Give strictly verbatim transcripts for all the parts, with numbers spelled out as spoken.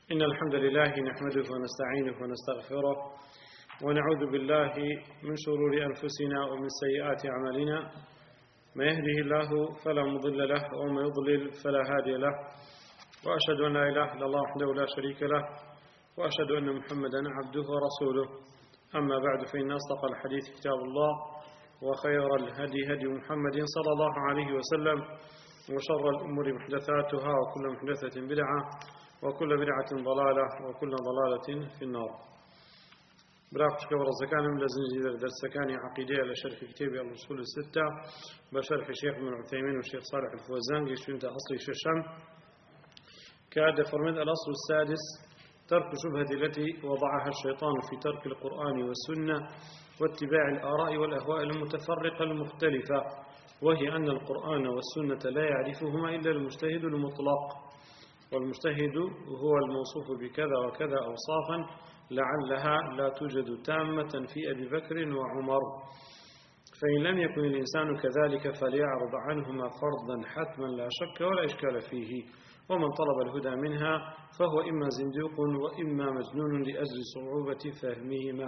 إن الحمد لله نحمده ونستعينه ونستغفره ونعوذ بالله من شرور أنفسنا ومن سيئات أعمالنا ما يهده الله فلا مضل له وما يضلل فلا هادي له وأشهد أن لا إله إلا الله وحده لا شريك له وأشهد أن محمدا عبده ورسوله أما بعد فإن أصدق الحديث كتاب الله وخير الهدي هدي محمد صلى الله عليه وسلم وشر الأمور محدثاتها وكل محدثة بدعة وكل بدعة ضلالة وكل ضلالة في النار. براقتك ورزكان من لزنجي درسكان عقيدة لشرح كتاب الأصول الستة بشرح الشيخ ابن عثيمين والشيخ صالح الفوزان يشفين أصل الشام كاد فرمد الأصل السادس ترك شبهة التي وضعها الشيطان في ترك القرآن والسنة واتباع الآراء والأهواء المتفرقة المختلفة، وهي أن القرآن والسنة لا يعرفهما إلا المجتهد المطلق، والمجتهد هو الموصوف بكذا وكذا أوصافا لعلها لا توجد تامة في أبي بكر وعمر، فإن لم يكن الإنسان كذلك فليعرض عنهما فرضا حتما لا شك ولا إشكال فيه، ومن طلب الهدى منها فهو إما زنديق وإما مجنون لأجل صعوبة فهمهما.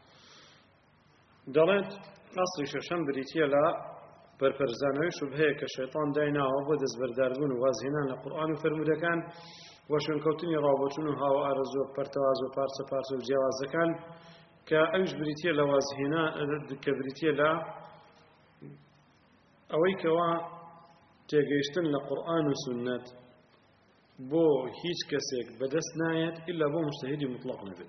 دلت أصل ششم بريتيا لا برپرزانوی شبهه که شیطان داینا و بود از برداربون و وازهنان لقرآن و فرمودکان و شنکوتنی رابطون و هاو آرزو و پرتواز و پارس و پارس و جوازکان که اوش بریتیه لوازهنان که بریتیه لا اوی که وا تیگیشتن لقرآن و سنت بو هیچ کسیک بدست ناید الا بو مجتهدی مطلق نبید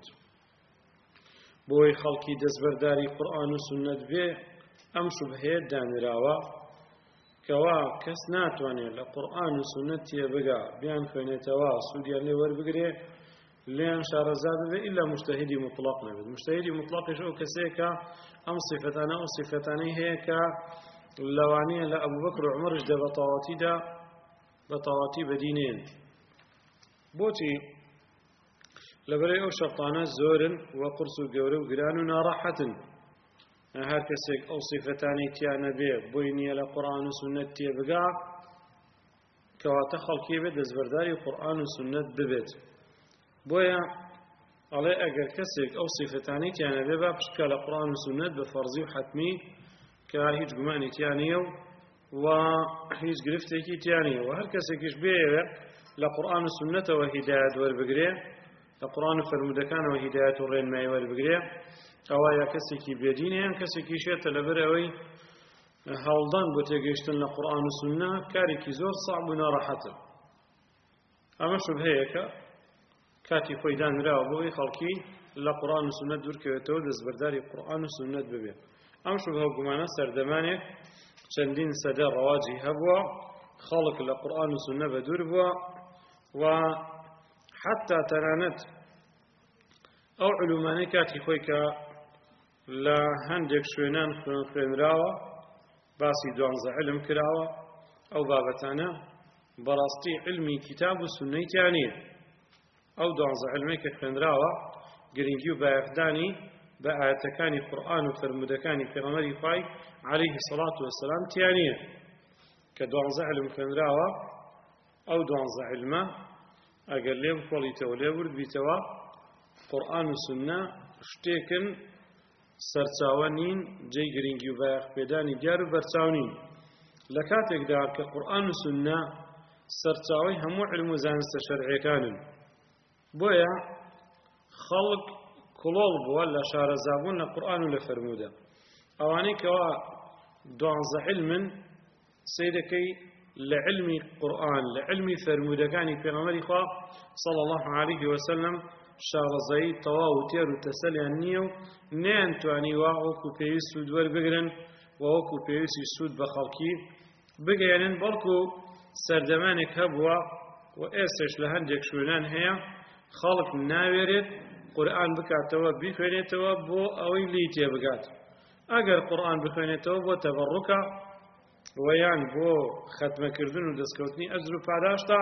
بوی خلقی دزبرداری قرآن و سنت بی ئەم شوبهەیە دانراوە کەوا کەس ناتوانێت لە قورئان و سونەت تێبگا بیان خوێنێتەوە سوودیان لێ وەربگرێ لێیان شارەزا ببێ ئیلا مجتهدی مطلق نەبێت. مجتهدی مطلقیش ئەو کەسەیە کە ئەم صیفەتانە ئەو صیفەتانەی هەیە کە لەوانەیە لە ئەبوبەکر و عومەرش دە بە تەواوەتیدا بە تەواوەتی بەدینێن. بۆچی؟ لەبەرەوەی ئەو شەرطانە زۆرن وە قورس و گەورە و گران و ناڕەحەتن. هر کسی او صفتانی تیانه بی بوی نیه لقرآن و سنت تیه بگا کواتا خلقی بید دزبرداری قرآن و سنت ببید بویا علی اگر کسی او صفتانی تیانه بی با پشکا لقرآن و سنت بفرضی و حتمی که هیچ گمانی تیانیه و هیچ گرفته کی تیانیه و هر کسی کش بیه لقرآن و سنت و هدایت ور بگریه لقرآن و فرمودکان و هدایت و رین مای ور بگریه ئەوە کەسێکی بێدینە یان کەسێکی شێتە لەبەر ئەوەی هەوڵدان بۆ تێگەیشتن لە قورئان و سونە کارێکی زۆر ساعب و ناڕەحەتە. ئەمە شوبهەیە کە کاتی خۆی دانراوە بۆ ئەوەی خەڵکی لە قورئان و سونەت دوورکەوێتەوە دەستبەرداری قورئان و سونەت ببێ. ئەم شوبهە و گومانە سەردەمانێک چەندین سەدە ڕەواجی هەبووە خەڵک لە قورئان و سونە بەدوور بووە و حتا تەنانەت ئەو علومانەی کاتی خۆی کە لە هەندێک شوێنان خوێنراوە باسی دوانزە علم کراوە ئەو بابەتانە بەڕاستی علمی کتاب و سونەی تیان نییە. ئەو دوانزە علمەی کە خوێنراوە گرنگی و بایەخدانی بە ئایەتەکانی قورئان و فەرمودەکانی پێغەمبەری خوای عەلەیهی سەڵات وەسەلام تیان نییە کە دوانزە علم خوێنراوە ئەو دوانزە علمە ئەگەر لێ بکۆڵیتەوە لێ وردبیتەوە قورئان و سنە شتێکن سەرچاوە نین جێی گرنگی و بایەخ پێدانی دیار و بەرچاو نین لە کاتێکدا کە قورئان و سنە سەرچاوەی هەموو علم و زانستە شەرعیەکانن. بۆیە خەڵک کڵۆڵ بووە لە شارەزابوون لە قورئان و لە فەرمودە. ئەوانەی کەوا دوانزە علمن سەیرەکەی لە علمی قورئان لە علمی فەرمودەکانی پێغەمبەری خوا صلی الله علیه وسلم شارەزایی تەواو و تێر و تەسەلیان نییە و نەیانتوانیوە وەکو پێویست سوود وەربگرن و وەکو پێویستی سوود بە خەڵکی بگەێنن، بەڵکو سەردەمانێک هەبووە و ئێستش لە هەندێک شوێنان هەیە خەڵک ناوێرێت قورئان بکاتەوە بیخوێنێتەوە بۆ ئەوەی لی تێبگات. ئەگەر قورئان بخوێنێتەوە بۆ تەبەڕوکە و یان بۆ خەتمەکردن و دەستکەوتنی ئەجر و پاداشتە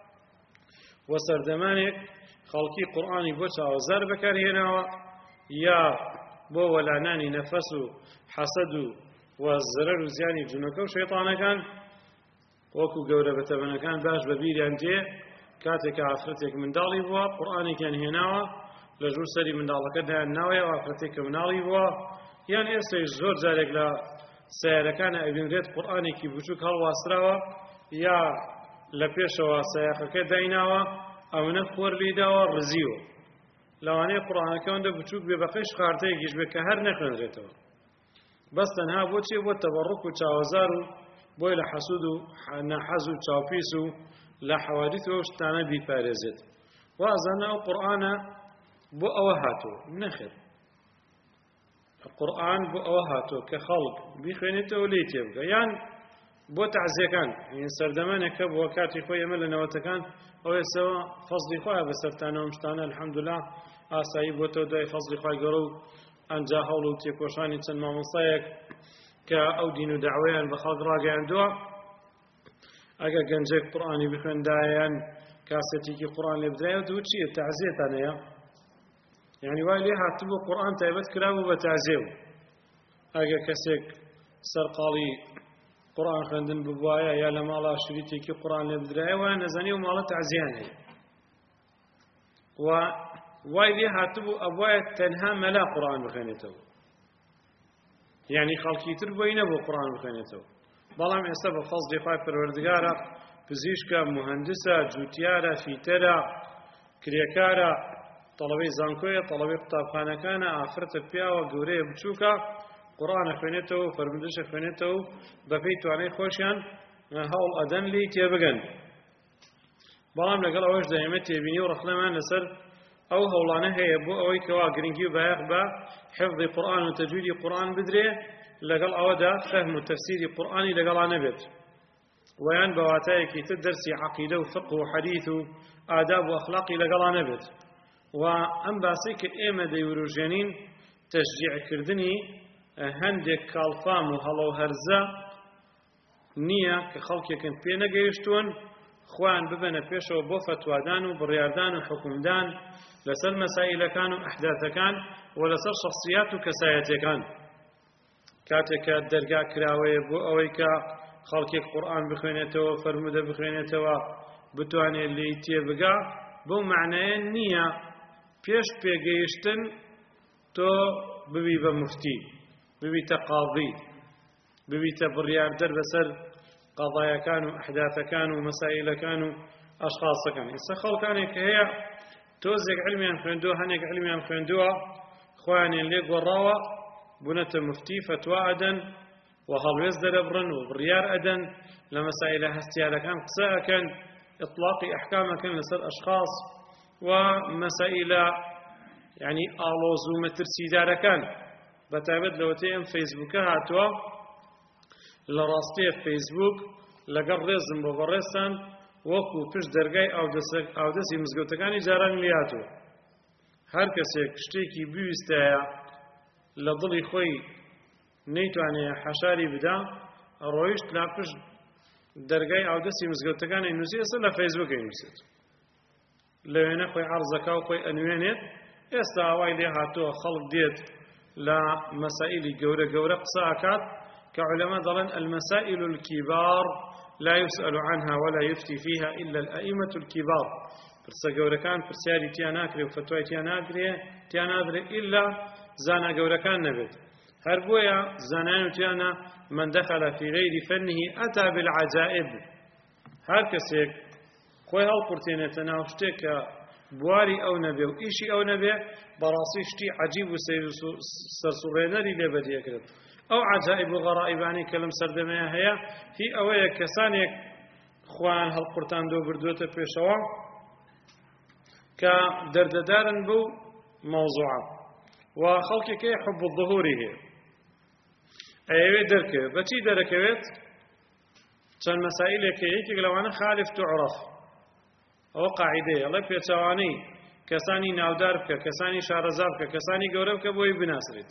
و سەردەمانێک خەڵکی قورئانی بۆ چاوەزار بەکارهێناوە یا بۆ وەلانانی نەفەس و حەسەد و زەرەر و زیانی جونەکە و شەیطانەکان وەکو گەورە بەتەمەنەکان باش بە بیریان تێ کاتێک ئافرەتێک منداڵی بووە قورئانێکیان هێناوە لە ژوور سەری منداڵەکە دایانناوەیە و ئافرەتێکە مناڵی بووە یان ئێستاش زۆر جارێک لە سیارەکانە ئەبینرێت قورئانێکی بچووک هەڵواستراوە یا لە پێشەوە سایەقەکە دایناوە ئەوەنە خۆر لێداوە ڕزیوە لەوانەیە قورئانەکە ئەوەندە بچووک بێ بەقەی خارتەیەکیش بێ کە هەر نەخوێنرێتەوە بەس تەنها بۆچی بۆ تەبەڕوک و چاوەزار و بۆی لە حەسوود و نەحەز و چاوپیس و لە حەوادیث و شتانە بیپارێزێت وازانە ئەو قورئانە بۆ ئەوە هاتووە نەخێر قورئان بۆ ئەوە هاتووە کە خەڵک بیخوێنێتەوە لێی تێبگە یان بۆ تەعزیەکان سەردەمانێکە بۆ کاتی خۆی ئێمە لە نەوەتەکان ئەو ئێستەوە فەزلی خۆیە بەسەرتانەوە شتانە الحەمدولله ئاسایی بۆتەوە دوای فەزلی خۆی گەورە و ئەنجا هەوڵ و تێکۆشانی چەند مامۆستایەک کە ئەو دین و دەعوەیان بە خەڵک ڕاگەیاندووە ئەگە گەنجێک قورئانی بخوێندایان کاسێتێکی قورئان لێ بدرایە دوو چییە تەعزیەتان هەیە یعنی وای لێ هاتبوو قورئان تایبەت کرابوو بە تەعزیە و ئەگە کەسێک سەرقاڵی قورئان خوێندن ببوایە یا لە ماڵا شریتێکی قورئان لێ بدرایە وایە نەزانی و ماڵە تەعزیەیان هەیە و وای لێ هاتبوو ئەوایە تەنها مەلا قورئان بخوێنێتەوە یعنی خەڵکی تر بۆی نەبوو قورئان بخوێنێتەوە بەڵام ئێستا بە فەزلی خوای پەروەردگارە پزیشکە موهەندسە جوتیارە فیتەرە کرێکارە تەڵەبەی زانکۆیە تەڵەبەی قوتابخانەکانە ئافرەتە پیاوە گەورەیە بچووکە قورئانە خوێنێتەوە فەرموودەشە خوێنێتەوە بەپێی توانای خۆشیان هەوڵ ئەدەن لێی تێبگەن بەڵام لەگەڵ ئەوەش دەیەمە تێبینی و ڕەخنەمان لەسەر ئەو هەوڵانە هەیە بۆ ئەوەی کەوا گرنگی و بایەخ بە حفظی قورئان و تەجویدی قورئان بدرێ لەگەڵ ئەوەدا فەهم و تەفسیری قورئانی لەگەڵانە بێت ویان بە واتایەکی تر دەرسی عەقیدە و فقه و حەدیث و ئاداب و ئەخلاقی لەگەڵانە بێت و ئەم باسی کە ئێمە دەیوروژێنین تەشجیعکردنی هەندێک کاڵفام و هەڵە و هەرزە نییە کە خەڵکێکن پێ نەگەیشتوون خوان ببنە پێشەوە بۆ فتوادان و بڕیاردان و حکومدان لەسەر مەسائلەکان و ئەحداثەکان و لەسەر شەخصیات و کەسایەتیەکان کاتێکە دەرگا کراوەیە بۆ ئەوەی کە خەڵکێک قورئان بخوێنێتەوە فەرموودە بخوێنێتەوە بتوانێت لێی تێبگا بەو معنایە نییە پێش پێگەیشتن تۆ ببی بە مفتی ببیتە قاضی ببیتە بڕیاردەر بەسەر قەضایەکان و ئەحداثەکان و مەسائلەکان و ئەشخاصەکان ئێستا خەڵکانێک هەیە تۆزێک علمیان خوێندووە هەنێک علمیان خوێندووە خۆیانیان لێ گۆڕاوە بوونەتە مفتی فتوا ئەدەن و هەڵوێز دەرەبڕن و بڕیار ئەدەن لە مەسائلە هەستیارەکان قسە ئەکەن ئطلاقی ئەحکامەکەن لەسەر ئەشخاص و مەسائلە یعنی ئاڵۆز و مەترسیدارەکان بەتایبەت لەوەتەی ئەم فەیسبووکە هاتووە لە ڕاستیە فەیسبووک لەگەڵ ڕێزم بۆ بەڕێستان وەکو پشت دەرگای ئاودەسی مزگەوتەکانی جارانی لێ هاتووە هەر کەسێک شتێکی بویستایە لە دڵی خۆی نەیتوانێ حەشاری بدا ڕۆیشت لا پشت دەرگای ئاودەسی مزگەوتەکانی نووسی ئێستا لە فەیسبووکە نووسێت لەوێنە خۆی عەرزەکا و خۆی ئەنوێنێت ئێستا ئاوای لێ هاتووە خەڵک دێت لە مەسائلی گەورە گەورە قسە ئەکات کە عولەما دەڵێن المەسائل الكبار لا يسأل عنها ولا يفتي فيها إلا الأئمة الكبار پرسە گەورەکان پرسیاری تیان ناکرێ و فتوای تیان ناکرێ تیان نادرێ ئیلا زانا گەورەکان نەبێت هەر بۆیە زانایان وتیانە من دخل في غير فنه أتى بالعجائب هەر کەسێک خۆی هەڵقورتێنێتە ناو شتێک کە بواری ئەو نەبێ و ئیشی ئەو نەبێ بەڕاستی شتی عەجیب و سەرسوڕهێنەری لێ بەدیەکرێت ئەو عەجائب و غەرائیبانی کە لەم سەردەمەیە هەیە هی ئەوەیە کەسانێک خۆیان هەڵقورتاندۆ بردووەتە پێشەوە کە دەردەدارن بەو مەوزوعە و خەڵکێکی حب الظهوری هەیە ئەیەوێ دەرکەوێت بەچی دەرەکەوێت چەند مەسائلێکە یەکێک لەوانە خالف تعرف ئەوە قاعیدەیە ئەڵێ پێچەوانەی کەسانی ناودار بکە کەسانی شارەزا بکە کەسانی گەورە بکە بۆی بناسرێت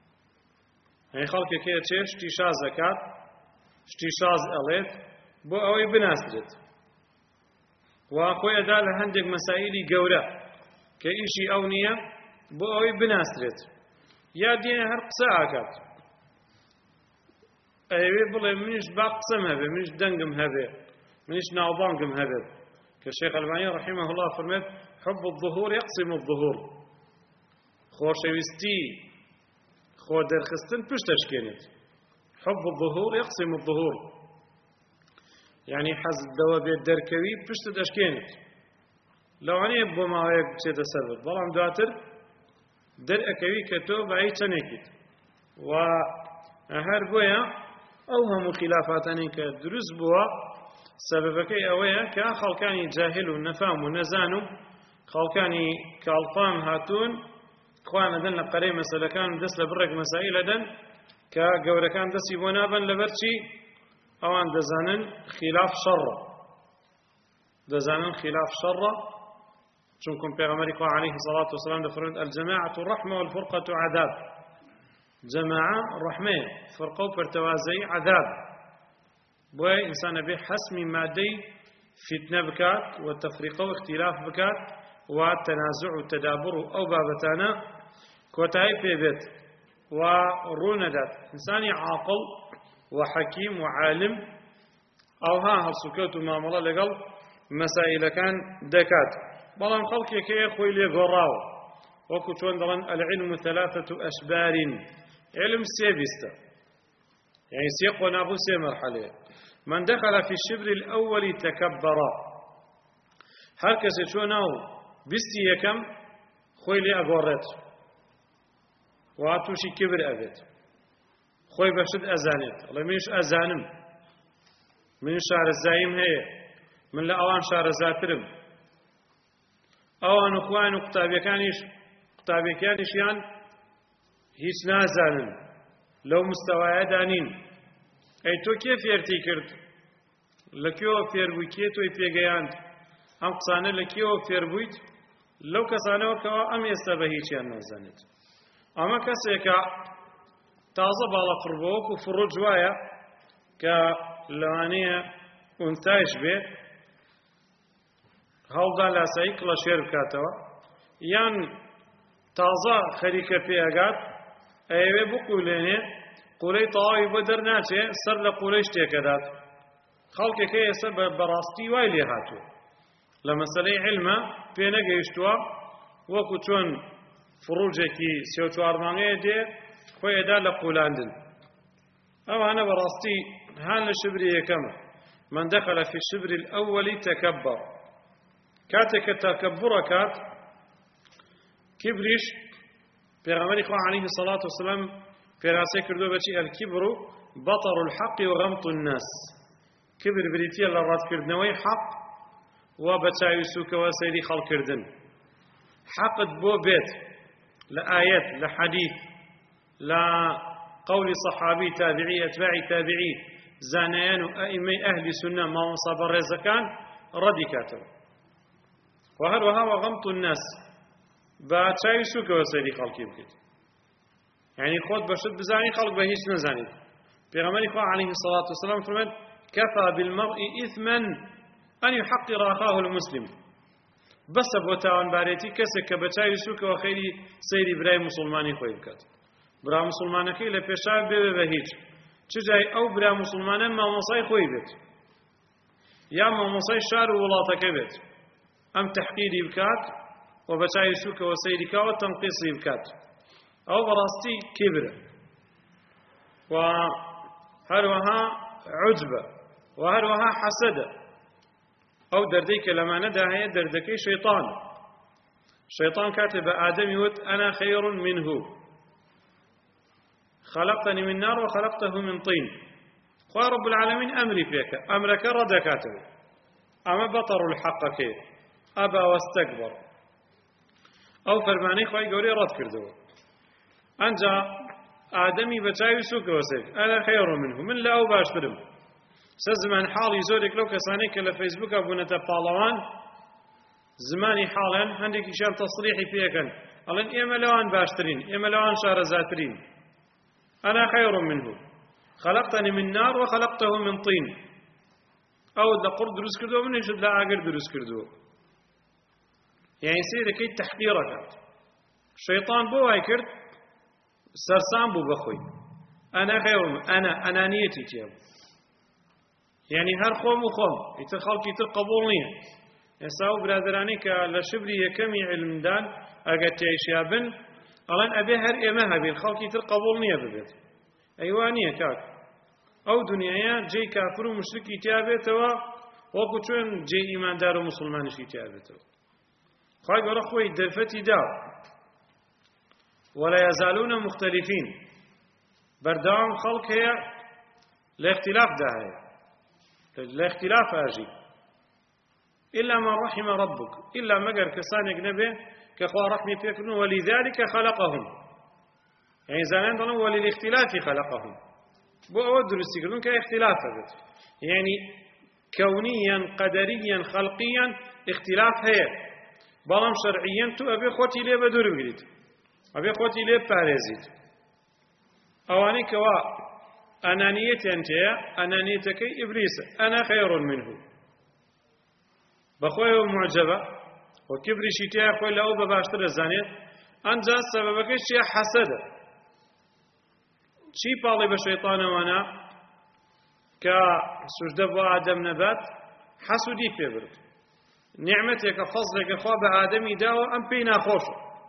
هەی خەڵکێکەیە چێ شتی شاز دەکات شتی شاز ئەڵێت بۆ ئەوەی بناسرێت وا خۆی ئەدا لە هەندێک مەسائلی گەورە کە ئیشی ئەو نییە بۆ ئەوەی بناسرێت یا دێنە هەر قسە ئاکات ئەوێ بڵێ منیش با قسەم هەبێ منیش دەنگم هەبێ منیش ناوبانگم هەبێت كالشيخ الألباني رحمه الله فرمت حب الظهور يقسم الظهور خوشويستي خو درخستن پشتش كانت حب الظهور يقسم الظهور يعني حزب دوابي الدركوي پشتش كانت لو عني بو ما هيك بشيء سربت بلام دواتر در أكوي كتو بعيد تنكت وهر بويا أو هم خلافاتني كدرس بوا سببك أويا كخلقاني جاهل ونفهم ونزان خلقاني كالفام هاتون خوانا دن لقري مسألة كان دس لبرك مسائل دن كجورة كان دس يبونابا لبرشي أوان دزانن خلاف شر دزانن خلاف شر شنكم بيغمرك عليه الصلاة والسلام دفرون الجماعة الرحمة والفرقة عذاب جماعة رحمة فرقة برتوازي عذاب بوي إنسان به حسم مادي فتنة بكات والتفريق واختلاف بكات والتنازع والتدابر أو بابتانا كوتاي بيبت وروندات إنساني عاقل وحكيم وعالم أو ها هالسكوت ومعاملة لقل مسائل كان دكات بلان خلقي كي أخوي لي غراو وكتون دلن العلم ثلاثة أشبار علم سيبستا يعني سيق ونابو سي مرحلة من دخل في الشبر الأول تكبر هركس شوناو بستي يكم خوي لي أغورت واتوشي كبر أبد خوي بشد أزانت الله منش أزانم من شعر الزايم هي من لأوان شعر زاترم أوان أخوان وكتابي كانش كتابي كانش يعني هيس نازانن لو مستوى دانين أي تو كيف يرتي كرت لكيو فيربوي كيتو يبيجياند أم قصانة لكيو فيربويت لو كسانة وكوا أم يستبهي شيء نازنت أما كسيكا تازة بالا فربوك وفرج وايا كلانية أنتاج به هەڵدا لاسایی کڵە شێر بکاتەوە یان تازە خەریکە پێگات ئەوێ بقولێنێ قولەی تەواوی بۆ دەرناچێ سەر لە قولەی شتێکەدات خەڵکێکە ئێستا بەڕاستی وای لێ هاتووە لە مەسەلەی عیلمە پێ نەگەیشتووە وەکو چۆن فڕوجێکی سێ و چوار مانگەیە دێ خۆی ئەدا لە قولاندن ئەوانە بەڕاستی هان لە شبری یەکەمە من دخل في الشبر الأول تكبر كاتك تكبر كات كبريش پیغمبر خدا عليه الصلاة والسلام في راسه كردو بشي الكبر بطر الحق وغمط الناس كبر بريتي الله رات كردنوي حق وبتاعي سوك وسيري خلق كردن حق بو بيت لآيات لحديث لا قول صحابي تابعي أتباعي تابعي زانيان أئمة أهل سنة ما مصاب الرزقان ردي كاتب وهل وهو غمط الناس باتشاي سوك وسيري خلقي بكت يعني خود بشد بزاني خلق بهيش نزاني پیغمبر خدا عليه الصلاة والسلام فرمت كفى بالمرء إثما أن يحقر أخاه المسلم بس بوتاوان باريتي كسك باتشاي سوك وخيري سيري براي مسلماني خوي بكت برا مسلمانك إلا بيشاب بيه بهيج چجای ئەو برا مسلمانە مامۆسای خۆی بێت یا مامۆسای شار و وڵاتەکە بێت ئەم تەحقیری بکات و بەچاوی سووکەوە سەیری کاوە تەنقیسی بکات ئەو بەڕاستی کیبرە و هەروەها عوجبە و هەروەها حەسەدە ئەو دەردەی کە لەمانەدا هەیە دەردەکەی شەیطانە شەیطان کاتێ بە ئادەمی وت ئەنا خەیڕ منه خلقتني من نار وخلقته من طين خواه رب العالمين أمري فيك أمرك ردكاته أما بطر الحق كيف أبا واستكبر أو فرماني خواه قولي رد كردو أنجا آدمي بتاوي سوك وسيك أنا خير منه من لا أو باش فرم سزمان حالي زورك لو كسانيك لفيسبوك أبونا تبالوان زماني حالا عندك إشان تصريحي فيك ألين إيما لوان باشترين إيما لوان شار زاترين أنا خير منه خلقتني من نار وخلقته من طين أو دقر دروس كردو من يشد لا أقر دروس كردو يعني سيدة كي تحقيرك الشيطان بو هاي كرد سرسان بو بخوي أنا خير منه أنا أنانيتي تياب يعني هر خوم وخوم يتخلق يتر قبولني ئێستا و برادرانی کە لە شبری یەکەمی علمدان ئەگەر تێیشیا بن ئەڵێن ئەبێ هەر ئێمە هەبین خەڵکی تر قبوڵ نییە ببێت ئەیوا نییە کاک ئەو دنیایە جێی کافر و مشرکی تیا بێتەوە وەکو چۆن جێی ئیماندار و موسڵمانیشی تیا بێتەوە خوای گەورە خۆی دەرفەتی داوە ولا يزالون مختلفين بردام خلق هي لاختلاف داهية لاختلاف أجي إلا ما رحم ربك إلا مجر كسانك نبي كخوا رحمة فيكم ولذلك خلقهم يعني زمان ضلوا وللاختلاف خلقهم بو أود رسيكلون كاختلاف هذا يعني كونيا قدريا خلقيا اختلاف هي بلام شرعيا تو أبي خوتي ليه بدور بقريت أبي خوتي ليه بارزيد أواني كوا أنانية أنت أنانيتك إبليس أنا خير منه بخوي معجبة وكبري شتاء خوي لا أوبا باشتر الزانية أنجا سببك شيء حسد شي بالي بشيطان وانا كسجدة وآدم نبات حسودي في برد نعمتك فضلك خواب آدمي داو أم بينا خوش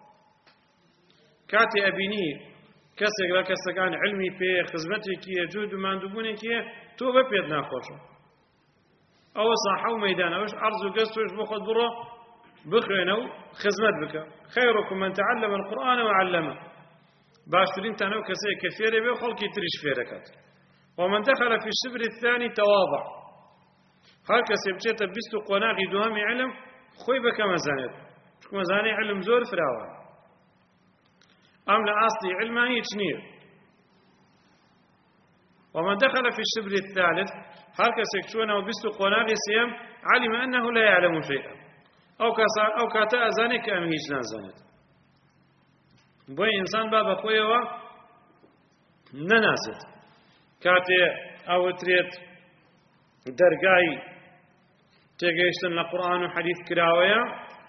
كاتي أبيني كسك لا كسكان علمي في خدمتك يجود ومندوبوني كي تو ببيد ناخوش أو صاحو ميدان أوش أرض وقصوش بخد برا بخينو خدمت بك خيركم من تعلم القرآن وعلمه باشترين تانو كسي كثير بي خلقي تريش فيركات ومن دخل في الشبر الثاني تواضع هل كسي بجيت بيستو قناغي دوامي علم خوي بك مزانيت شكو مزاني علم زور فراوان أم لأصلي علمه يتنير ومن دخل في الشبر الثالث هل كسكشونه وبستو قناغي سيام علم أنه لا يعلم شيئا أو كسا أو كاتا أزانك أم هيجنا زانت بوي إنسان بابا خويوا ننازت كاتي أو تريد درقاي تيجيشتن لقرآن وحديث كراوية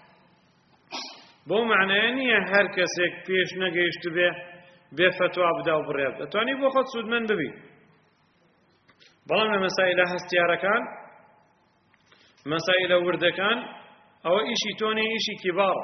بو معناه نییە هەر کەسێک پێش نەگەیشت بێ بێ فتوا بدا و بڕێ دەتوانی بۆ خۆت سوودمەند ببی بەڵام لە مەسائلە هەستیارەکان مەسائلە وردەکان ئەوە ئیشی تۆنی ئیشی کیباڕ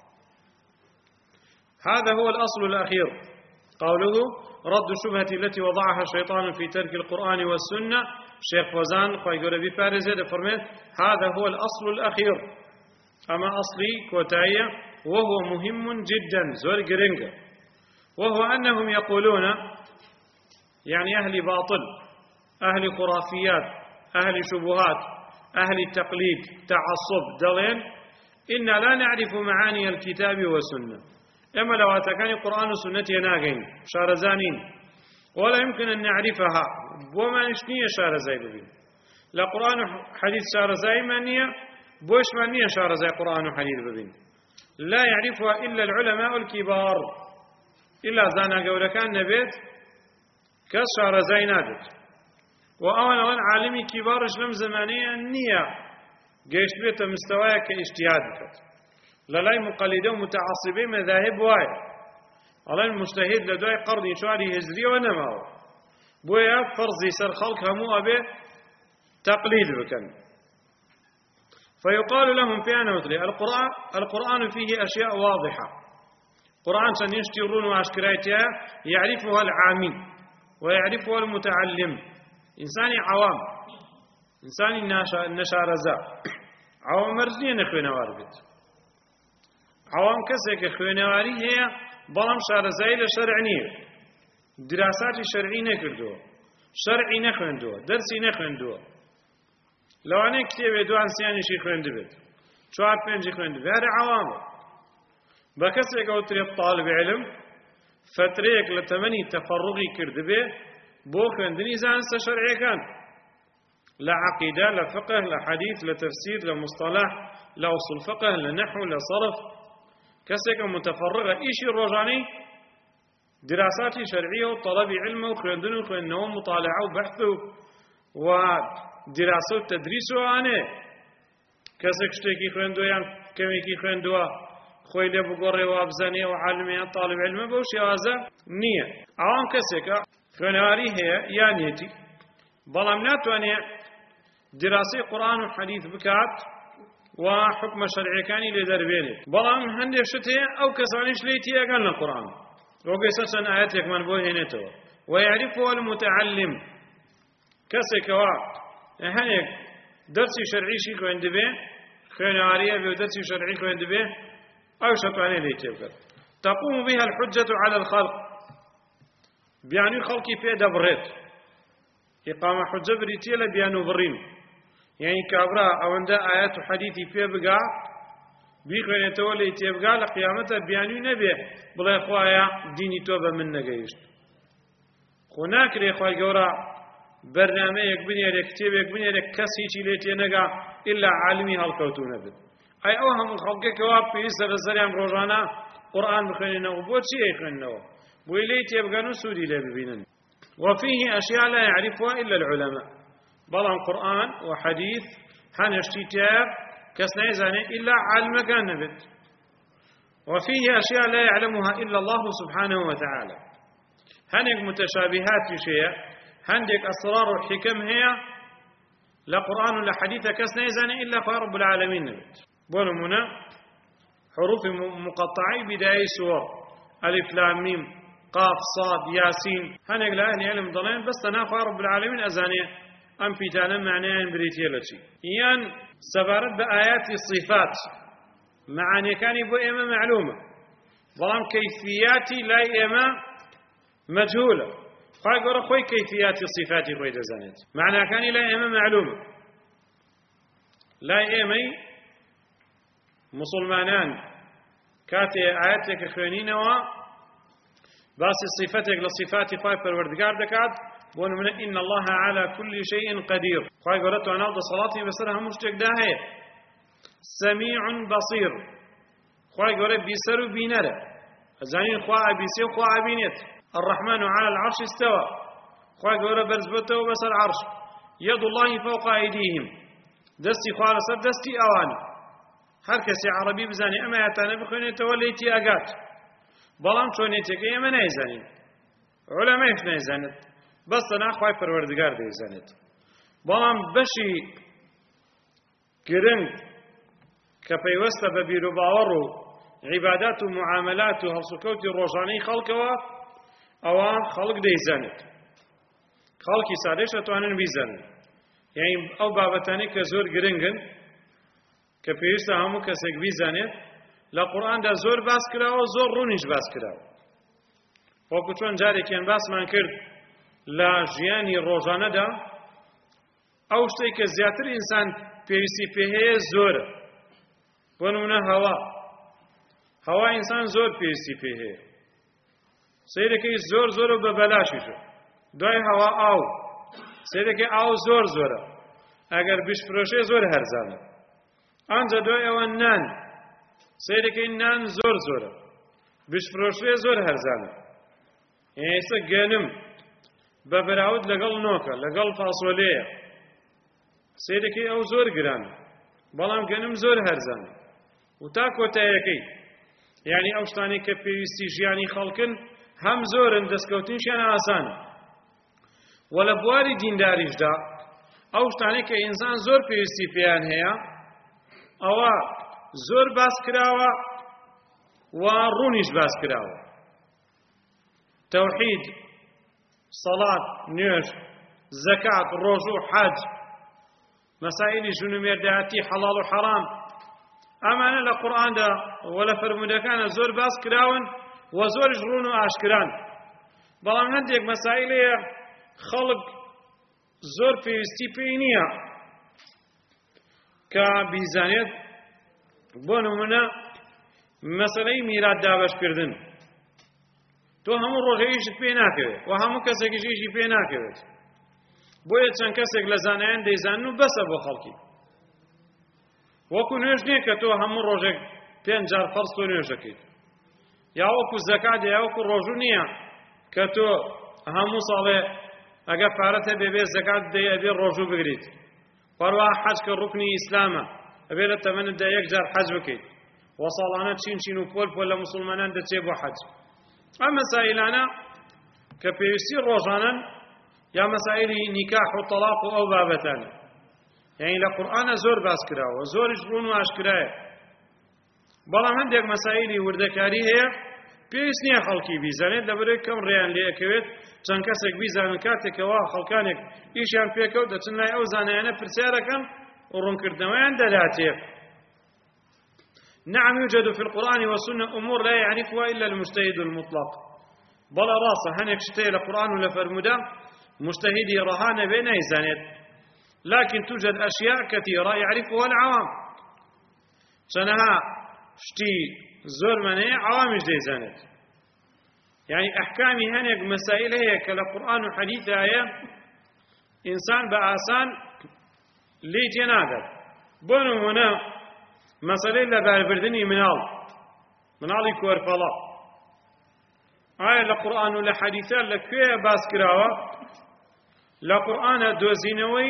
هذا هو الأصل الأخير قوله رد الشبهة التي وضعها الشيطان في ترك القرآن والسنة شيخ فوزان خوي قول بي فارزة فرميت هذا هو الأصل الأخير أما أصلي كوتاية وهو مهم جدا زور جرينجا وهو أنهم يقولون يعني أهل باطل أهل خرافيات أهل شبهات أهل التقليد تعصب دلين إن لا نعرف معاني الكتاب والسنة إما لو أتكاني القرآن والسنة يناغين شارزانين ولا يمكن أن نعرفها وما نشنية شارزاي ببين لا قرآن حديث شارزاي منية بوش منية شارزاي قرآن وحديث ببين لا يعرفها إلا العلماء الكبار إلا زانا قولا كان نبيت كشار زينادت وأولا وأن عالمي كبار إسلام زمانية النية قيش بيت مستوايا كاجتهاد بكت للاي مقلدين ومتعصبين مذاهب واي على المجتهد لدواي قرن شواري هجري ونماو بويا فرضي سر خلق همو أبي تقليد بكن فيقال لهم في أنا مثلي القرآن القرآن فيه أشياء واضحة قرآن سنشترون وعشكريتها يعرفها العامي ويعرفها المتعلم إنساني عوام إنساني نشارزا عوام مرزنية نخوين واربت عوام كسك خوين واري هي بلام شارزاي لشرعنية دراسات شرعي نكردوه شرعي نخويندوه درسي نخويندوه لو أنا كتابي دوان سياني شي خويند بيت شوار بينجي خويند بيت هذا عوامل بكسرك أو تريد طالب علم فتريك لتمني تفرغي كرد بي بو خويندني زانس شرعي كان لا عقيدة لا فقه لا حديث لا تفسير لا مصطلح لا أصول فقه لا نحو لا صرف كسرك متفرغة إيشي الرجاني دراساتي شرعية وطلب علم وخويندنو وخويندنو مطالعة وبحث و دراسة وتدريس وانه كسك شتيكي خويندو يعني كميكي خويندو خوي لي بقري وابزاني وعالمي طالب علم بوش يوازا نية عوام كسك خوينواري هي يانيتي بلام ناتواني دراسة قرآن وحديث بكات وحكم شرعي كاني لدربينك بلام هندي شتي أو كسانيش ليتي أقل القرآن وقيسة سن آياتك من بوهنته ويعرفه المتعلم كسكوا هنيك درسي شرعي شيكو عند به خينارية بدرسي شرعي كو عند به أو شطواني ليتي أقل تقوم بها الحجة على الخلق بيعني خلقي في دبرت إقامة حجة بريتيلا بيانو برين يعني كابرا أو عند آيات حديثي في بقى بيخوين يتولي تيبقى لقيامته بيانو نبي بلا إخوايا ديني توبة من نقيشت هناك لإخوائي قورا برنامج يكبني لك كتاب يكبني لك كسي تليتي نقا إلا عالمي هالكوتو نبت أي أوهم الخلق كواب في إسر الزريان روجانا قرآن بخيننا وبوتشي يخيننا وإليه تيبقى نسودي لببينن وفيه أشياء لا يعرفها إلا العلماء بلان قرآن وحديث هنشتيتاب كسنيزاني إلا علم كان نبت وفيه أشياء لا يعلمها إلا الله سبحانه وتعالى هنك متشابهات شيء هندك أسرار الحكم هي لا قرآن ولا حديث كسنيزاني إلا رب العالمين نبت بولمنا حروف مقطعي بداية سور ألف لام ميم قاف صاد ياسين هنك لا أهل علم ضلين بس تنافى رب العالمين أزانيه أم في تعلم معناه بريتيا لشي يان سبارت بآيات الصفات معاني كان يبو إما معلومة ظلام كيفياتي لا إما مجهولة خاي قرأ خوي كيفيات الصفات خوي دزانت معنى كان لا إما معلومة لا إما مسلمانان كاتي آياتك خوانينوا باس صفتك لصفات خوي پروردگار دكات ونمنا إن الله على كل شيء قدير خواهي قولتو أنا أفضل صلاتي بسرها مشتك داهي سميع بصير خواهي قولت بيسر وبينر الزانين خواه بيسي وخواه بينت الرحمن على العرش استوى خواهي قولت برزبته وبسر عرش يد الله فوق أيديهم دستي خواه لسر دستي أواني هر كسي عربي بزاني أما يتانا بخوني توليتي أقات بلام شونيتك إيما نايزاني علماء نايزانت بس أنا أخوي پروردگار دي زنت بلام بشي كرنج كبيوست ببيرو باورو عبادات ومعاملات وهالسكوت الروجاني خلقوا أو خلق دي زنت خلقي سادشة توانن بيزن يعني أو بابتاني كزور كرنجن كبيوست همو كسك بيزنت لقرآن دا زور باس كراو زور رونيش باس كراو وكو چون جاري كان باس من کرد لا ژیانی ڕۆژانەدا ئەو شتێک کە زیاتر ئینسان پێویستی پێ هەیە زۆرە بۆ نمونە هەوا هەوا ئینسان زۆر پێویستی پێ هەیە سەیرەکەی زۆر زۆر و بە بەلاشیشە دوای هەوا ئاو سەیرەکەی ئاو زۆر زۆرە ئەگەر بشفرۆشێ زۆر هەرزانە ئەنجا دوای ئەوە نان سەیرەکەی نان زۆر زۆرە بشفرۆشێ زۆر هەرزانە ئێستا گەنم ببراود لقل نوكا لقل فاصولية سيدكي أو زور قران بلام قنم زور هرزان وتاكو تايكي يعني أوشتاني كبيستي جياني خلقن هم زور اندسكوتين شان آسان ولا بواري دين داريش دا أوشتاني كإنسان زور بيستي بيان هيا أو زور باس كراوا ورونيش باس كراوا توحيد صلاة نيش زكاة رجوع حج مسائل شنو مرداتي حلال وحرام أما أنا القرآن ده ولا فرمودا كان زور باس كراون وزور جرون وأشكران بلام هنديك مسائل خلق زور في استيبينيا كبيزانيت بونمنا مسألة ميراد دابش كردن تو همون روحیش پی نکرد و همون کسی که چیزی پی نکرد باید چند کسی که لزانین دیزانو بس با خالقی وکو نوش نیه که تو همون روزه پنجار فرض تو نوش کید یا وکو زکات یا وکو روزو نیه که تو همون ساله اگر فارته ببی زکات دی ابی روزو بگیرید پروا حج که رکنی اسلامه ابی لطمن دی یک جار حج بکید و سالانه چین چین و پول پول مسلمانان دچه با حج أما مسائلنا كبيسي روجانا يا مسائل نكاح وطلاق أو بابتان يعني لقرآن زور باس كراوة زورش ڕوون و ئاشکرایە بەڵام هەندێک مەسائیلی وردەکاری هەیە پێویست نییە خەڵکی بیزانێت لەبەرەوەی کەم ڕێیان لێ ئەکەوێت چەند کەسێک بیزانن کاتێکەوە خەڵکانێک ئیشیان پێکەوت دەچن لای ئەو زانایانە پرسیارەکەن و ڕوونکردنەوەیان دەداتێ. نعم يوجد في القرآن والسنة أمور لا يعرفها إلا المجتهد المطلق بلا راسه هنك شتي القرآن ولا فرمودا مجتهدي رهان بين زانيت لكن توجد أشياء كثيرة يعرفها العوام سنها شتي زور مني عوام دي زانيت يعني أحكامي هنك مسائل هي كالقرآن وحديث آية إنسان بآسان ليت ينادر بونو هنا مسألة لبالبردني منال منالي كورفلا آية لقرآن ولا حديثة لكوية باس كراوة لقرآن دوزينوي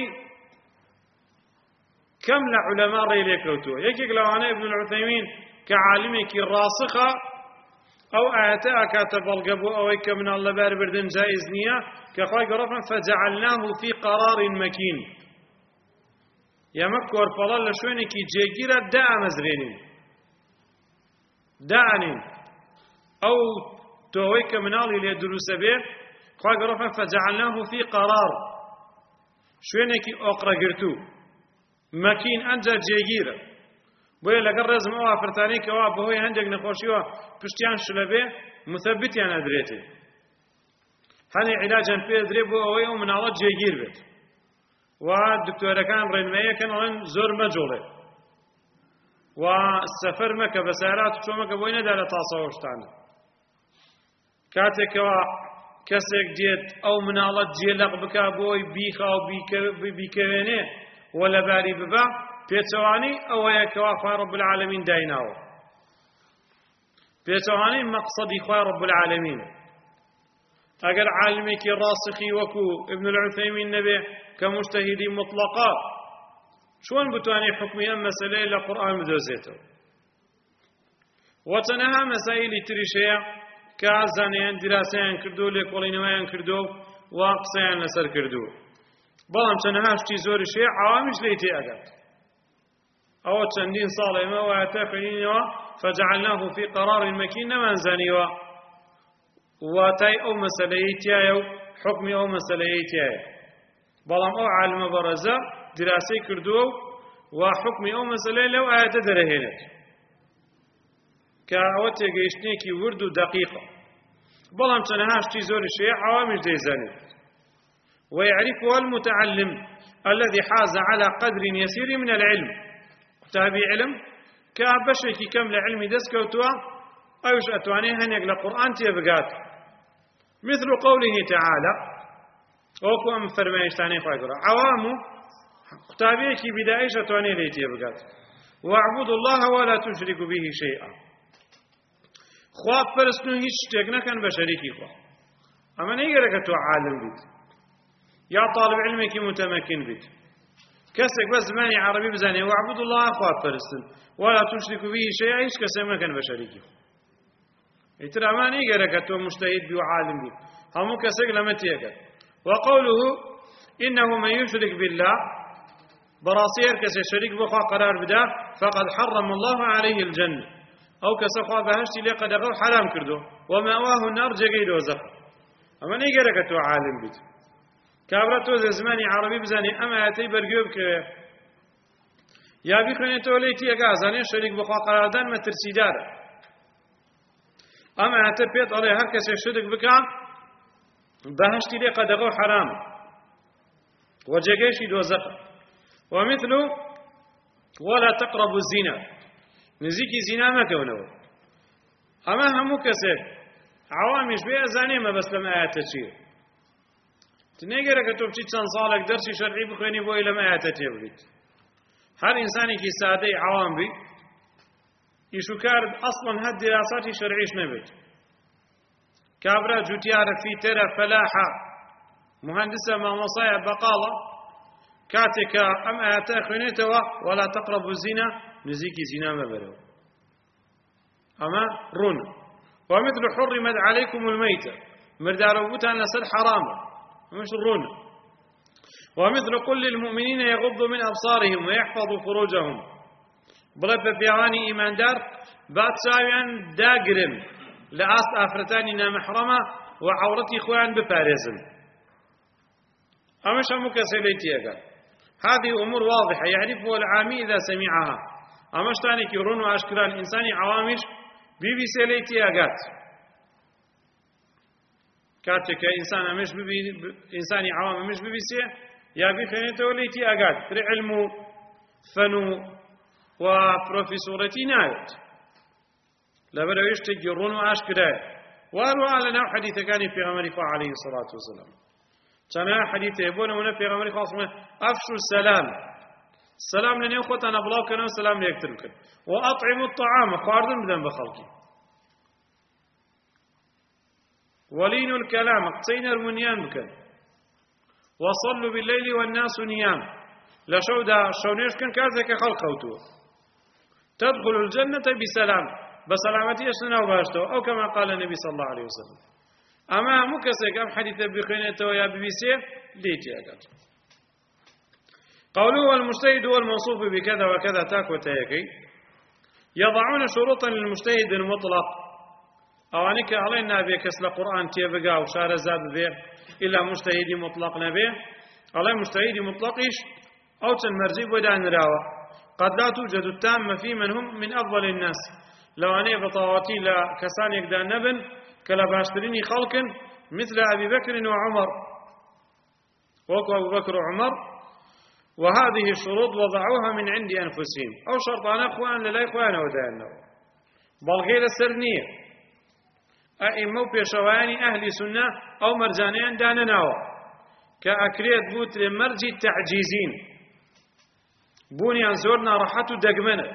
كم لعلماء ريليك لوتو يكيك لو أنا ابن العثيمين كعالمك الراسخة أو آياتا كاتب القبو أو كم من الله باربردن جائز نية كخواي قرفا فجعلناه في قرار مكين يا مكور فلان لشوينك جيجيرا داع مزرينين داعنين أو تويك منالي ليدروس به خواهي قرفا فجعلناه في قرار شوينك أقرأ قرتو مكين أنجا جيجيرا بوي لقر رزم أوها فرتاني كوا بهوي هنجك نخوشيوا پشتيان شلبه مثبتيان أدريتي هني علاجا في أدريبو أوي ومن الله جيجير بيت والدكتور كان رنمية كان لن زور مجولة والسفر مكة بسيارات شو مكة بوينة دالة تصاوشتانا كاتك كسك ديت أو من الله جيلق بكا بوي بيخا أو بيكوينه ولا باري ببا بيتواني أو يكوافا رب العالمين دايناو بيتواني مقصدي خواه رب العالمين أقل عالمك الراسخي وكو ابن العثيمين نبي كمجتهدي مطلقا شون بتواني حكمي أم مسألة إلا قرآن بدوزيته وتنها مسائل تريشية كعزانيان دراسيان كردو لكولينوان كردو واقصيان لسر كردو بلام تنها شتي زوري شيء عوامش ليتي أقل أو تندين صالة ما واتفعينيوا فجعلناه في قرار مكين من زانيوا واتي أو مسألة حكمي أو مسألة بلام أو عالم برزة دراسي كردو وحكمي أو مسألة لو آيات درهينت كأوتي قيشتنيكي وردو دقيقة بلام تنهاش تيزور الشيء عوامش ديزاني ويعرفها المتعلم الذي حاز على قدر يسير من العلم تابي علم كابشركي كم لعلم دسكوتوا أوش أتواني هنيك لقرآن تيبقات مثل قوله تعالى وكو أم فرمانشتاني خواهي قرأ عوامو قتابيكي بدايشة تواني ليتي بقات واعبدوا الله ولا تشركوا به شيئا خواب فرسنو هيش تيقنا كان بشريكي خواب أما نيقرأك تو عالم بيت يا طالب علمك متمكن بيت كسك بس زماني عربي بزاني واعبدوا الله خواب فرسن ولا تشركوا به شيئا هيش كسك كان بشريكي ترى ما نيقرأك تو مجتهد بي وعالم بيت همو كسك لما تيقر وقوله إنه من يشرك بالله براسير كسي شريك بخوا قرار بدا فقد حرم الله عليه الجنة أو كسخوا بهشتي لقد أغو حرام كردو ومأواه النار جقيد وزخ أما نيقرأك تو عالم بيت كابرتو زماني عربي بزاني أما أتي برقوب ك يا بيخوني توليتي أقازاني شريك بخوا قرار دان ما ترسي دار أما أتي بيت عليه هر كسي شريك بكا بهشتي لي قد أغو حرام وجيشي دوزق ومثله ولا تقربوا الزنا نزيكي زنا ما كونه أما همو كسر عوامش بيه زاني ما بس لما آيات تشير تنيقر كتب شي تسان صالك درسي شرعي بخيني بوي لما آيات تشير هر إنساني كي سادي عوام بي يشو كارد أصلا هاد دراساتي شرعيش نبت كابرا جوتيار في ترى فلاحة مهندسة ما مصايا بقالة كاتك أم آياتا خنيتوا ولا تقربوا الزنا نزيكي زنا ما برو أما رون ومثل حرمت عليكم الميتة مردار وبوتها نسل حرام مش رون ومثل قل للمؤمنين يغضوا من أبصارهم ويحفظوا فروجهم بڵێ بە پیاوانی ئیماندار با چاویان داگرن لە ئاست ئافرەتانی نامەحرەمە و عەورەتی خۆیان بپارێزن ئەمەش هەموو کەسێ لێی تێگات هذه أمور واضحة يعرفها العامي إذا سمعها ئەمە شتانێکی ڕوون و ئاشکران ئینسانی عەوامیش بیبیسێ لێی تێگات کاتێککە ئینسان ئەمەش ئینسانی عەوام ئەمەش ببیسێ یا بیخوێنێتەوە لێی تێگات تر علم و فەن و و پرۆفیسۆرەتی ناوێت لەبەرەوەی شتێکی ڕوون و ئاشکرایە واروها لەناو حەدیثەکانی پێغەمبەری خوا عەلەیهی السەڵاتو وەسەلام چەند حەدیثەیە بۆ نمونە پێغەمبەری خوا فەرمووی ئەفشوا السەلام سەلام لە نێو خۆتانە بڵاوکەنەوە سەلام لە یەکتر بکەن وەئەطعیموا الطەعام خواردن بدەن بە خەڵکی وەلینوا الکەلام قسەی نەرمونیان بکەن وەصەلوا باللەیلی وەالناس نیام لە شەودا شەونێژ بکەن کاتێککە خەڵق خەوتووە تدخلوا الجنة بسلام بسلامتي أشتنا وباشتوا أو كما قال النبي صلى الله عليه وسلم أما مكسك أم حديث بخينته يا بي بي سي ليتي أقل قوله والمجتهد هو الموصوف بكذا وكذا تاك وتاكي يضعون شروطا للمجتهد المطلق أو أنك علينا بكسل القرآن تيبقى وشار زاد به إلا مجتهد مطلق نبيه على مجتهد مطلقش أو تنمرزي ودان راوة قد لا توجد التامة في من هم من أفضل الناس لو أنا بطاواتي لا كسان يقدان نبن كلا باشتريني خلق مثل أبي بكر وعمر وكو أبو بكر وعمر وهذه الشروط وضعوها من عند أنفسهم أو شرطان أخوان للا إخوان ودانه بل غير السرنية أئمة بيشواني أهل سنة أو مرجانيان دانناو كأكريت بوت لمرجي التعجيزين بونيان زورنا راحته دقمنه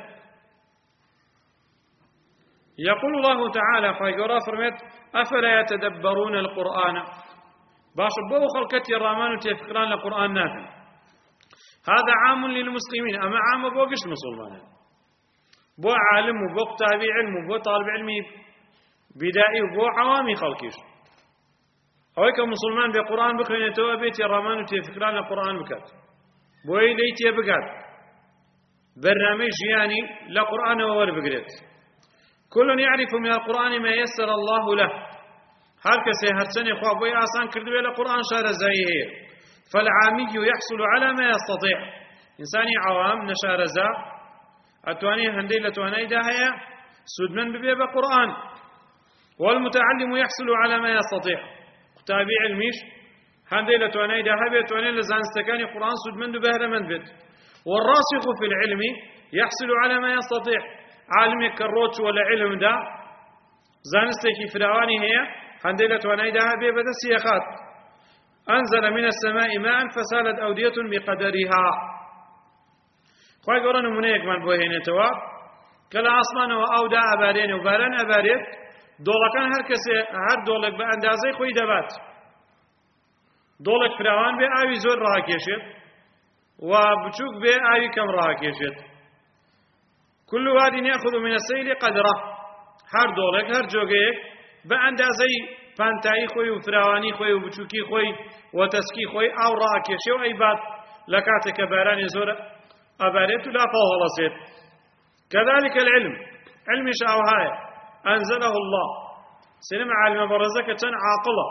يقول الله تعالى فيقرأ فرمت أفلا يتدبرون القرآن باش بو خلقتي الرحمن وتفكران القرآن نافع هذا عام للمسلمين أما عام بو قش المسلمان بو عالم وبو طالب علم وبو طالب علمي بدائي وبو عوامي خلقيش أويك مسلمان بالقرآن بخين يتوى بيتي الرحمن وتفكران القرآن بكات بو ليتي بكات برنامج يعني لا قرآن وور بقريت كل يعرف من القرآن ما يسر الله له هر كسي هر سنة خواب وي آسان كردوه لقرآن شار زيه فالعامي يحصل على ما يستطيع إنساني عوام نشار زا أتواني هندي لتواني داهية سودمن ببيه بقرآن والمتعلم يحصل على ما يستطيع تابع علميش هندي لتواني داهية تواني لزان استكاني قرآن سودمن ببهر من بيت والراسخ في العلم يحصل على ما يستطيع عالمي كروت ولا علم دا زانستي فراواني هي هندلة ونايدها بيبدا سياخات أنزل من السماء ماء فسالت أودية بقدرها خواهي قرآن منيك من بوهين توا كلا أصمان وأودا أبارين وباران أباريت دولا كان هر كسي هر دولك بأندازي خوي دبات دولك فراوان بي آوي زور رها كيشت وبچوك بي آوي كم رها كيشت كل واد يأخذ من السيل قدره هر دولك هر جوگيك بأندازي فانتاي خوي وفراواني خوي وبچوكي خوي وتسكي خوي أو راكيشي وأيبات لكاتك باران زور أباريت لا فوهلسيت كذلك العلم علم شاوهاي أنزله الله سلم عالم برزكة عاقلة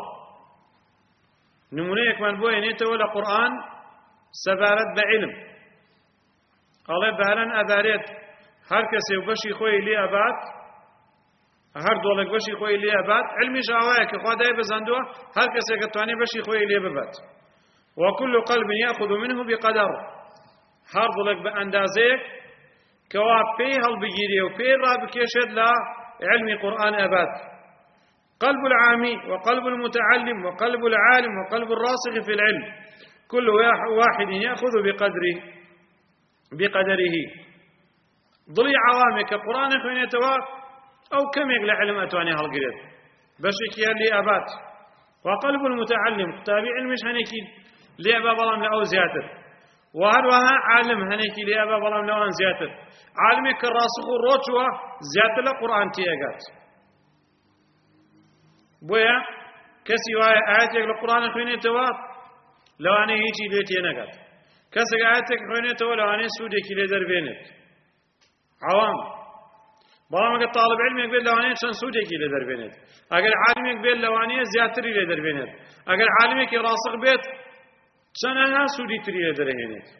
نمونيك من بوين يتولى قرآن سبارت بعلم قال باران أباريت هر کسی بشی خوی لی اباد هر دولک بشی خوی لی اباد علمی جواه که خدای بزندوه هر کسی که توانی بشی خوی لی بباد و کل قلب یأخذ منه بقدر هر دولک به اندازه که وا پی هل بگیری و پی را بکشد لا علم قرآن اباد قلب العامي وقلب المتعلم وقلب العالم وقلب الراسخ في العلم كل واحد يأخذ بقدره بقدره ضلي عوامك قرآن خوين يتواف أو كم يقلع علم أتواني هالقريب بشك يلي أبات وقلب المتعلم تابع علمش هنيكي لي أبا بلام لأو زياتر وهروها عالم هنيكي لي أبا بلام لأوان زياتر عالمك الراسخ الروشوة زياتر لقرآن تيقات بويا كسي واي آيات يقلع قرآن خوين يتواف لەوانەیە هیچی لێ تێنەگات کەسێک ئاەتێک خوێنێتەوە لەوانەیە سوودێکی لێ دەربێنێت عەوام بەڵام ئەگەر طالب علمێک بێت لەوانەیە چەند سوودێکی لێ دەربێنێت ئەگەر عالمێک بێت لەوانەیە زیاتری لێ دەربێنێت ئەگەر عالمێکی ڕاسخ بێت چەندەها سوودی تری لێ دەرهێنێت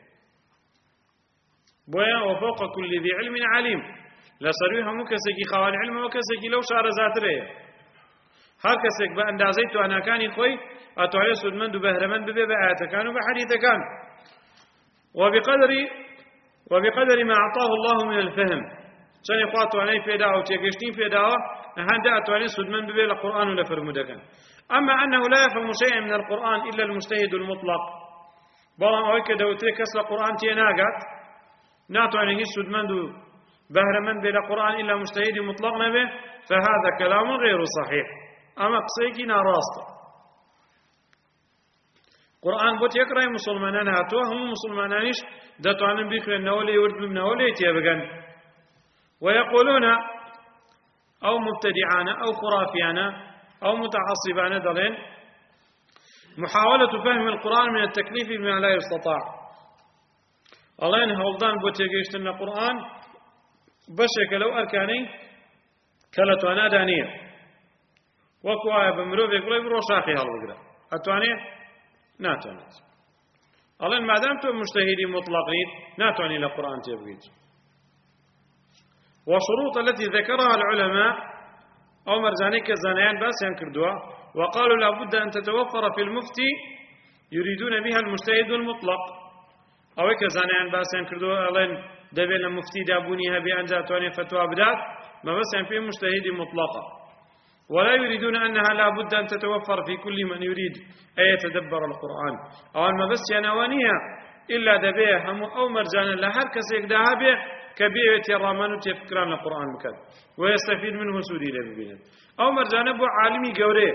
بۆیە وفوق كل ذي علم عليم لەسەروی هەموو کەسێکی خاوەن علمەوە کەسێکی لەو شارەزاترەیە هەر کەسێک بە ئەندازەی تواناکانی خۆی ئەتوانێت سودمەند و بەهرەمەند ببێ بە ئاەتەکان و بە حەدیثەکان وبقدر وبقدر ما أعطاه الله من الفهم چەندی خوا توانای پێداوە و تێگەشتنی پێداوە هەندە ئەتوانێت سودمەند ببێ لە قورئان و لە فرموودەکان أما أنه لا يفهم شيئا من القرآن إلا المجتهد المطلق بەڵام ئەوەی کە دەوترێت کەس لە قورئان تێناگات ناتوانێت هیچ سودمەند و بەهرەمەند بێ لە قورئان إلا مجتهدی مطلق نەبێ فهذا كلام غير صحيح أما قسەیەکی ناڕاستە قورئان بۆ تێکڕای موسڵمانان هاتووە هەموو موسڵمانانیش دەتوانن بیخوێننەوە لێی ورد ببنەوە لێی تێبگەن ويقولون أو مبتدعان أو خرافيان أو متعصبان دلين محاولة فهم القرآن من التكليف بما لا يستطاع ألين هولدان بوتيجيشتن القرآن بشك لو أركاني كالتوانا دانية وكو آية بمروف يقول يبرو شاقي هالوقرة أتواني ناتوانيت ألين ما دام تو مجتهدي مطلقين ناتواني للقرآن تبغيت وشروط التي ذكرها العلماء أو مرزاني كزانيان بس ينكردوها وقالوا لابد أن تتوفر في المفتي يريدون بها المجتهد المطلق أو كزانيان بس ينكردوها ألين دبين المفتي دابونيها بأنجا تواني فتوى بدات ما بس في مجتهد مطلقة ولا يريدون أنها لابد أن تتوفر في كل من يريد أن يتدبر القرآن أو ما بس ينوانيها إلا دبيه هم أو مرجانا لهر كسيك دهابه كبيرة الرحمن وتفكران القرآن بكذا ويستفيد منه سوري لبينه أو مرجانا بو عالمي قوري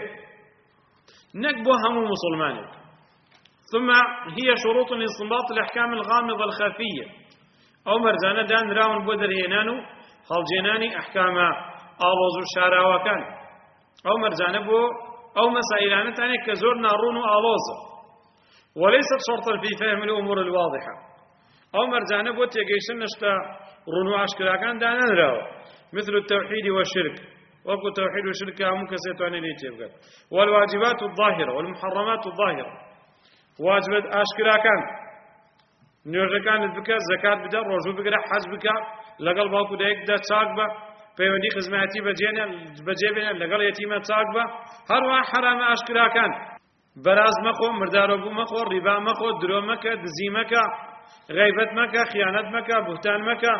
نكبو هم مسلمانك ثم هي شروط لاستنباط الأحكام الغامضة الخفية أو مرجانا دان راون بودر هينانو خالجيناني أحكام آلوز الشارع وكان أو مرجانا بو أو مسائلانة تاني كزور نارون آلوز وليست شرطا في فهم الأمور الواضحة أو مرجانا بو تيجيشن نشتا رونو أشكرا كان دانا راو مثل التوحيد والشرك وقو التوحيد والشرك مكسيتواني ليتيبقى والواجبات الظاهرة والمحرمات الظاهرة واجبات أشكرا كان نيوجا كانت بكا زكاة بدا رجو بكا حج بكا لقل باكو دايك دا تساقبا پەیوەندی خزمەتی بەجێبێنە لەگەڵ یەتیمە چاک بە هەروە حرامە ئاشکرا کان بەراز مەخۆ مردارۆبوو مەخۆ ڕیبا مەخۆ درۆ مەکە دزی مەکە غەیبەت مەکە خیانەت مەکە بوهتان مەکە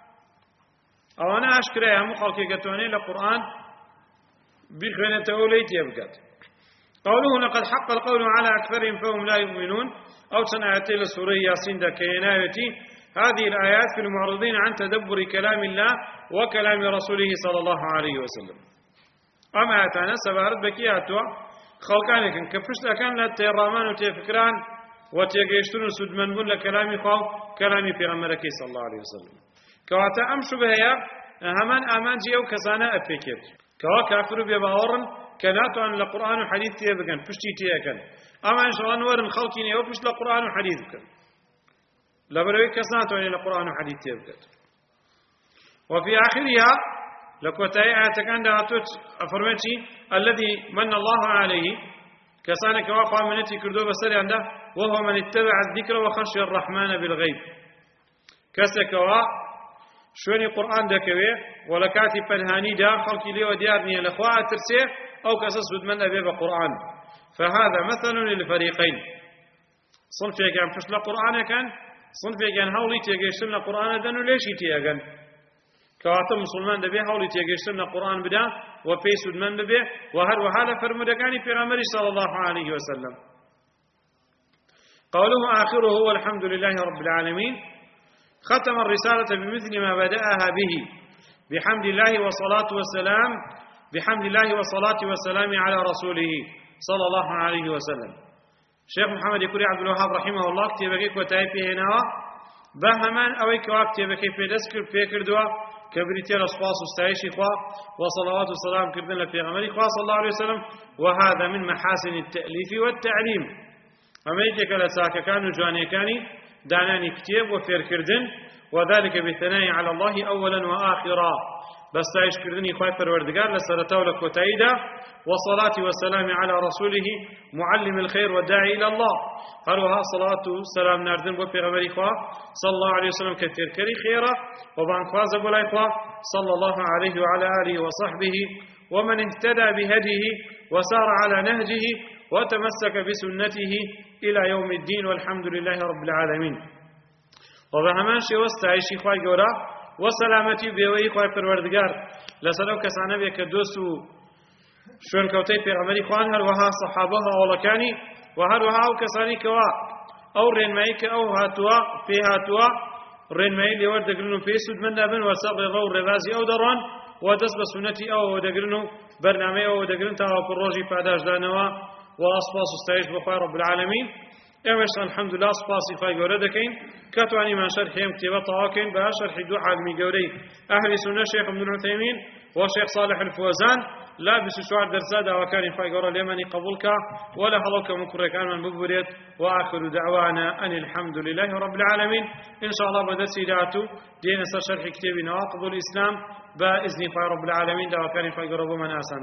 ئەوانە ئاشکرای هەموو خەڵکێک دەتوانێت لە قورئان بیخوێنێتەوە لێی تێبگات قوله لقد حق القول على أكثرهم فهم لا يؤمنون أو سنأتي لسورة ياسين دا كينايتي هذه الآيات في المعرضين عن تدبر كلام الله وكلام رسوله صلى الله عليه وسلم أما أتانا سبارت بكياتوا خلقانك كفشت أكان لتيرامان وتيفكران وتيقيشتون سدمن بون لكلامي خاو كلامي في غمركي صلى الله عليه وسلم كواتا أمشو بهيا همان آمان جيو كسانا أفكر كوا كافر بباورن كناتو عن القرآن وحديث تيبكن فشتي تيكن أما إن شاء الله نورن خلقين يوفش لقرآن وحديث بكن لبروي كسناتو عن القرآن وحديث تيبكن وفي آخرها لكوتاي آتكان دهاتوت أفرمتي الذي من الله عليه كسانك واقع منتي كردو بسري عنده وهو من اتبع الذكر وخشي الرحمن بالغيب كسك وا شوني قرآن دكوي ولا كاتب فنهاني دا خلقي لي وديارني الأخوة ترسيه أو كسس بدمن أبي بقرآن فهذا مثل للفريقين صنفي كان فشل قرآن كان صنفي كان هولي تيجيشن القرآن دنو ليش يتيجن كواتم مسلمان دبي هولي تيجيشن القرآن بدا وفيس بدمن ببي وهر وهذا فرمدكاني في غمر صلى الله عليه وسلم قوله آخره والحمد لله رب العالمين ختم الرسالة بمثل ما بدأها به بحمد الله والصلاة والسلام بحمد الله والصلاة والسلام على رسوله صلى الله عليه وسلم شيخ محمد يكوري عبد الوهاب رحمه الله كتابك وتايبه هنا بهمان أوي كتابك في دسكر في كردوا كبريتي الأصفاص والستعيش إخوة وصلوات والسلام كردنا في غمر إخوة صلى الله عليه وسلم وهذا من محاسن التأليف والتعليم ئەمە یەکێکە لە چاکەکان و جوانیەکانی دانانی کتێب و فێرکردن وذلك بالثناء على الله أولا وآخرا بستعيش كردني خواهي پروردگار لسرطة ولكوتايدا والصلاة والسلام على رسوله معلم الخير والداعي إلى الله هروها صلاة والسلام ناردن بو پیغمبر خواه صلى الله عليه وسلم كثير كري خيرا وبان خوازة بولاي خواه صلى الله عليه وعلى آله وصحبه ومن اهتدى بهديه وسار على نهجه وتمسك بسنته إلى يوم الدين والحمد لله رب العالمين وبهمان شي وستعيشي خواهي قورا وسلامتي بيوي خواهي پروردگار لسلو كسانه بيك دوستو شون كوتي پیغمبري خوان هر وها صحابه اولكاني وهر وها او كساني كوا او رين مايك او هاتوا في هاتوا رين ماي لي ورد دغرنو في سود من دابن وساق رو ربازي او دران ودس بسنتي او دغرنو برنامج او دغرن تا بروجي پاداش دانوا واصفاص استعيش بخير رب العالمين امش الحمد لله سپاسی خواهی گوره دکین کتوانی من شرح هم كتابه طواكين بها شرح دو عالمي قوري أهل سنة شيخ ابن العثيمين وشيخ صالح الفوزان لا بسشوار درسادة وكان خواهي قوره لمني قبولك ولا حلوك مكرك من ببريت وآخر دعوانا أن الحمد لله رب العالمين إن شاء الله بدرسي داتو دين شرح كتاب نواقض الإسلام بإذن رب العالمين دا وكان خواهي قوره بمن آسان